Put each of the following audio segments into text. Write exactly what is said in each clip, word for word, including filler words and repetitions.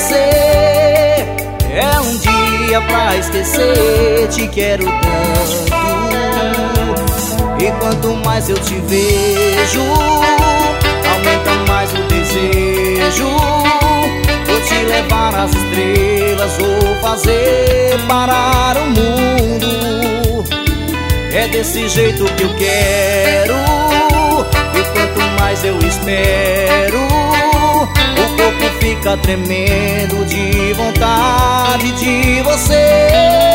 você. É um dia pra esquecer, te quero tanto. E quanto mais eu te vejo, aumenta mais o desejo. Vou te levar às estrelas, vou fazer parar o mundo. É desse jeito que eu quero. E quanto mais eu espero, o corpo fica tremendo de vontade de você.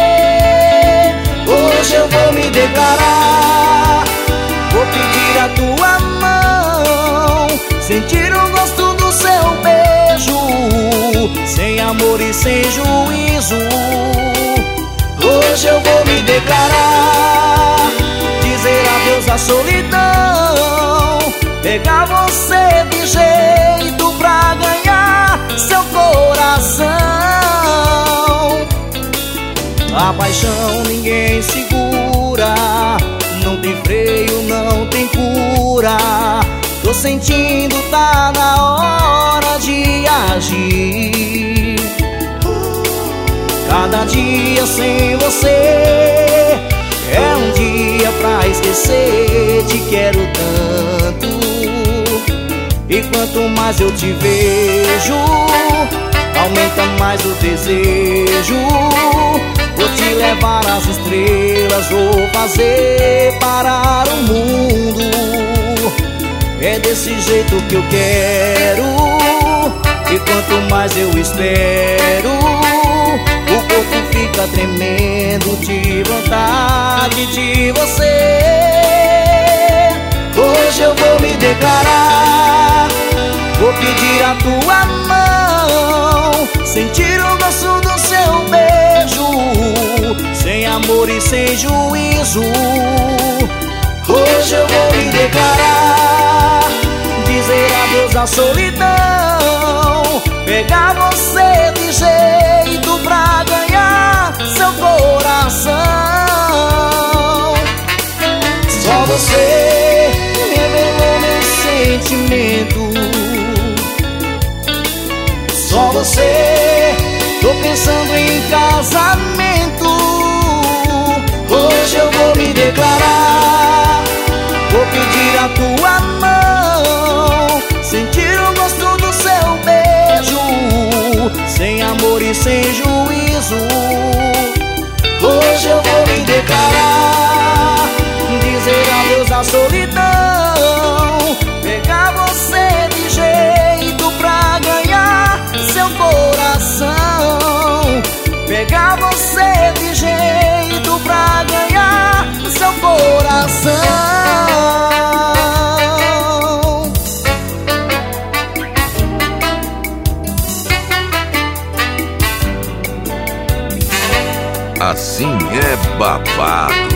Hoje eu vou me declarar, vou pedir a tua mão, sentir o gosto do seu beijo, sem amor e sem juízo. Hoje eu vou me declarar, dizer adeus à solidão, pegar você de jeito pra ganhar seu coração. A paixão ninguém segura, não tem freio, não tem cura. Tô sentindo, tá na hora de agir. Cada dia sem você é um dia pra esquecer, te quero tanto. E quanto mais eu te vejo, aumenta mais o desejo. Vou te levar às estrelas, vou fazer parar o mundo. É desse jeito que eu quero. E quanto mais eu espero, o corpo fica tremendo de vontade de você. Hoje eu vou me declarar, vou pedir a tua mão, sentir o gosto do seu beijo, sem amor e sem juízo. Hoje eu vou me declarar, dizer adeus à solidão, pegar você de jeito pra ganhar seu coração. Só você revelou meu sentimento, só você, tô pensando em casamento. Hoje eu vou me declarar, vou pedir a tua mão, sentir o gosto do seu beijo, sem amor e sem juízo. Hoje eu vou me declarar, dizer adeus à solidão, pegar você de jeito pra ganhar seu coração, pegar você de jeito pra ganhar seu coração. Assim é babado.